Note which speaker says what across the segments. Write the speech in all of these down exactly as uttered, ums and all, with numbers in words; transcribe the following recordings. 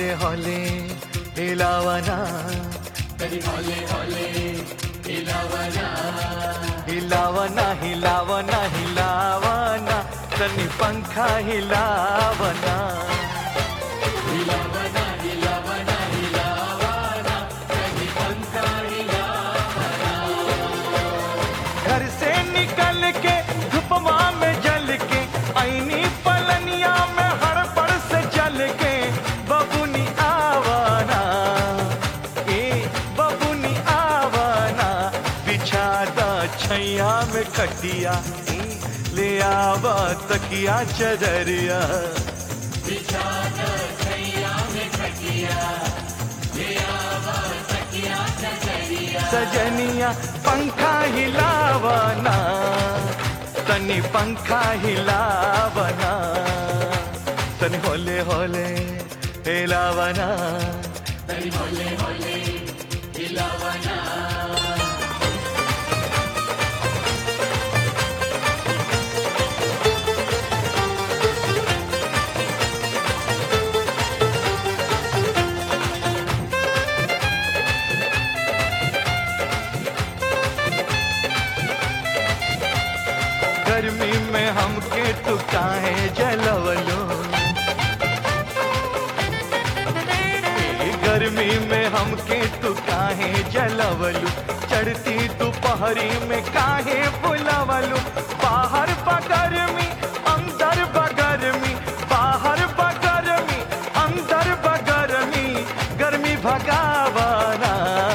Speaker 1: हौले हौले हिलावना,
Speaker 2: तनी हौले हौले हिलावना,
Speaker 1: हिलावना हिलावना हिलावना, तनी पंखा हिलावना,
Speaker 2: हिलावना हिलावना हिलावना, तनी पंखा हिलावना।
Speaker 1: घर से निकल के धुपमा में जल के आईनी पलनिया में हड़बड़ से चल के बबुनी आवना, ए बबुनी आवना, बिछादा छैया में खटिया, ए, ले आवा तकिया चदरिया,
Speaker 2: बिछादा छैया में खटिया, ले आवा तकिया चदरिया।
Speaker 1: सजनिया पंखा हिलावना, तनी पंखा हिलावना, तनी होले होले हिलावना,
Speaker 2: तनी हौले हौले हिलावना।
Speaker 1: गर्मी में हमके तू काहे जलवलो, ए, गर्मी में हमके तू काहे जलवलू, चढ़ती दोपहरी में काहे बुलवलू, बाहर बगरमी अंदर बगरमी, बाहर बगरमी अंदर बगरमी, गर्मी भगावना,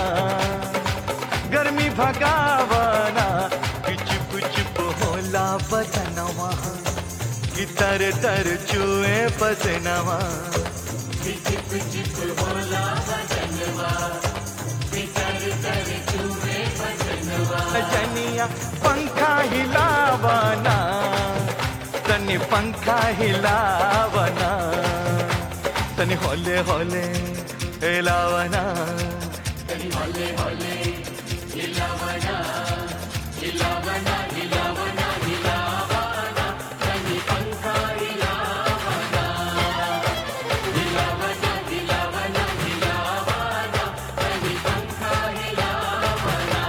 Speaker 1: गर्मी भगावना, चुप चुप होला बदनवा, कि तर तर चुए पसनवा,
Speaker 2: चिप चिप होला बदनवा, तर तर चूहे बदनवा।
Speaker 1: जनिया पंखा हिलावना, तनी पंखा हिलावना, तनी होले होले हिलावना,
Speaker 2: तनी हौले हौले हिलावना, हिलावना हिलावना हिलावना, तनी पंखा हिलावना, हिलावना हिलावना हिलावना, तनी पंखा हिलावना।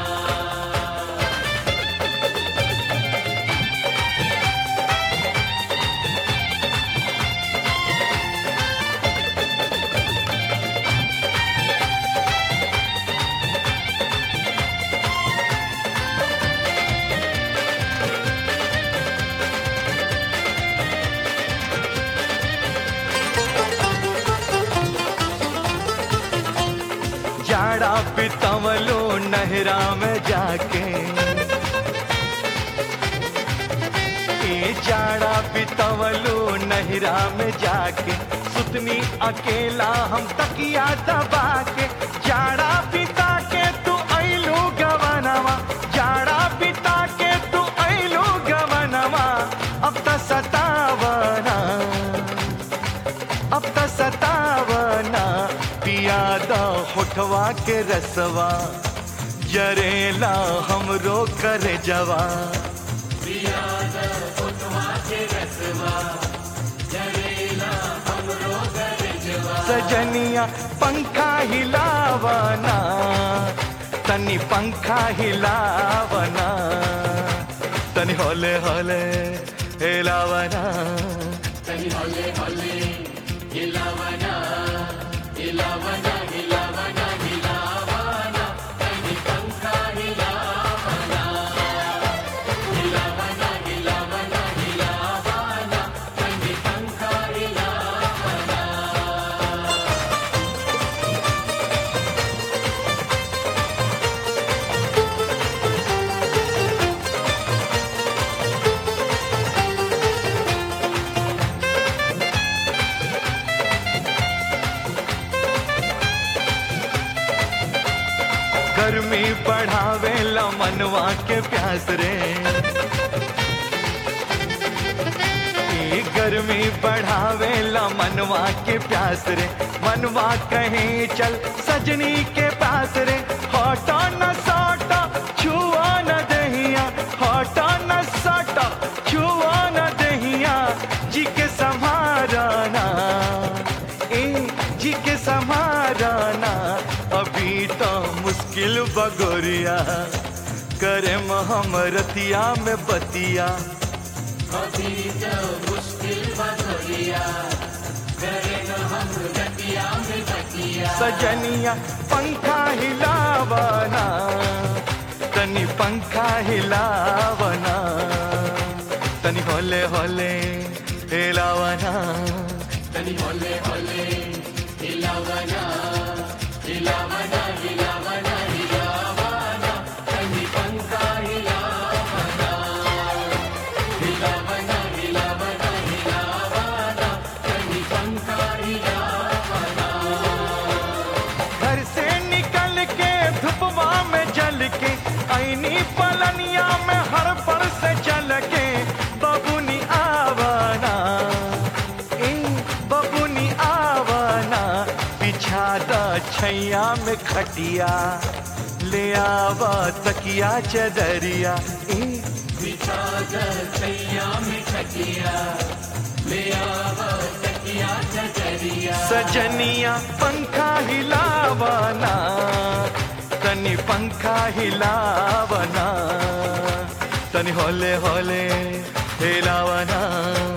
Speaker 1: जाड़ा बितवलो नहरा में जाके, ए जाड़ा बितवलो नहरा में जाके, सुतनी अकेला हम तकिया दबा के, जाड़ा बिता के तू ऐलू गवनवा, जाड़ा बिता के तू ऐलू गवनवा, अब त सतावना, अब त सतावना, पियादा होठवा के रसवा, जरेला हमरो करे जवा,
Speaker 2: पियादा होठवा के रसवा, जरेला हमरो गरजवा।
Speaker 1: सजनिया पंखा हिलावना, तनी पंखा हिलावना, तनी होले होले हिलावना,
Speaker 2: तनी हौले हौले हिलावना, हिलावना हिलावना हिलावना, तनी पंखा हिलावना, हिलावना हिलावना हिलावना, तनी पंखा हिलावना।
Speaker 1: गर्मी बढ़ावे ला मनवा के प्यास रे, ए गर्मी बढ़ावे ला मनवा के प्यास रे, मनवा कहीं चल सजनी के पास रे, हटा न साटा छुआ न दहिया, हटा न साटा छुआ न दहिया, जी के संभारना, ए जी के बगोरिया करे हम रतिया में बतिया
Speaker 2: अभी जो मुश्किल बदलिया करे न हम रतिया में बतिया
Speaker 1: सजनिया पंखा हिलावना तनी पंखा हिलावना तनी होले होले हिलावना
Speaker 2: तनी होले होले हिलावना हिलावना हिलावना हिलावना तनी पंखा हिलावना हिलावना हिलावना हिलावना तनी पंखा हिलावना
Speaker 1: घर से निकल के धुपवा में जल के आईनी पलनिया में हर पर से चल के बबुनी आवना ए बबुनी आवना बिछा द छैया में खटिया ले आवा तकिया चदरिया ए
Speaker 2: बिछा द छैया में खटिया ले आवा तकिया चचरिया
Speaker 1: सजनिया पंखा हिलावना तनी पंखा हिलावना तनी होले होले हिलावना